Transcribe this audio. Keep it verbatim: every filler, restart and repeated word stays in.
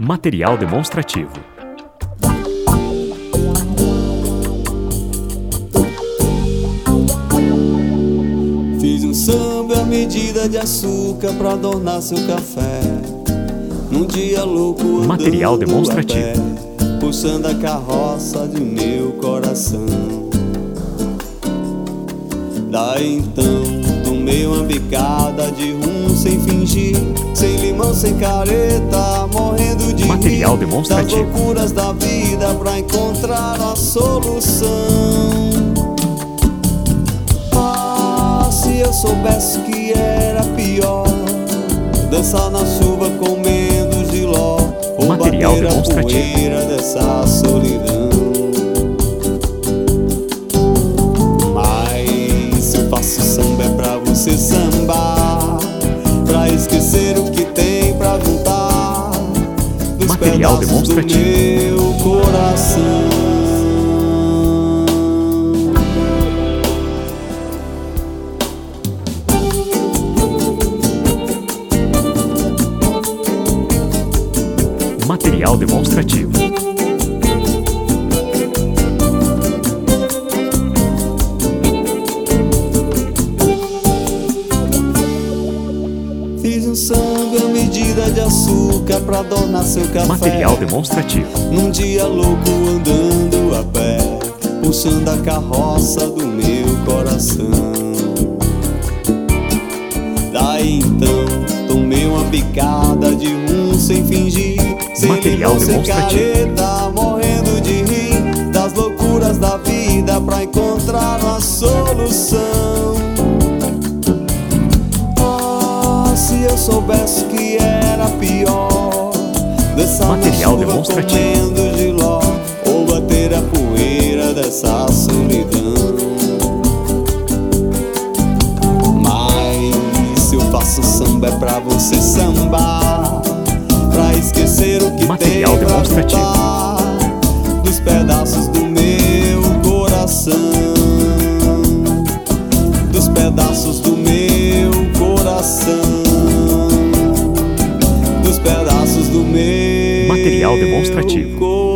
Material demonstrativo. Fiz um samba à medida de açúcar pra adornar seu café. Num dia louco andando Material demonstrativo. a pé, puxando a carroça de meu coração. Daí então tomei uma bicada de rum sem fingir, sem limão, sem careta, morrendo de Material rir demonstrativo. das loucuras da vida pra encontrar a solução. Ah, se eu soubesse que era pior dançar na chuva comendo giló, ou Material bater a demonstrativo. poeira dessa solidão. Mas se eu faço samba é pra você sambar, pra esquecer o que tem pra juntar dos Material pedaços do demonstrativo. meu coração. Material demonstrativo. Fiz um samba à medida de açúcar pra adornar seu café. Material demonstrativo. Num dia louco andando a pé, puxando a carroça do meu coração. Daí então tomei uma picada de rum sem fingir, sem Material limão, sem demonstrativo. careta, morrendo de rir das loucuras da vida pra encontrar uma solução. Ah, se eu soubesse que era pior dançar Material na chuva demonstrativo. comendo giló, ou bater a poeira dessa solidão. Mas se eu faço samba é pra você sambar, pra esquecer o que Material tem pra demonstrativo. juntar dos pedaços do meu coração, dos pedaços do meu coração, dos pedaços do meu Material demonstrativo. coração.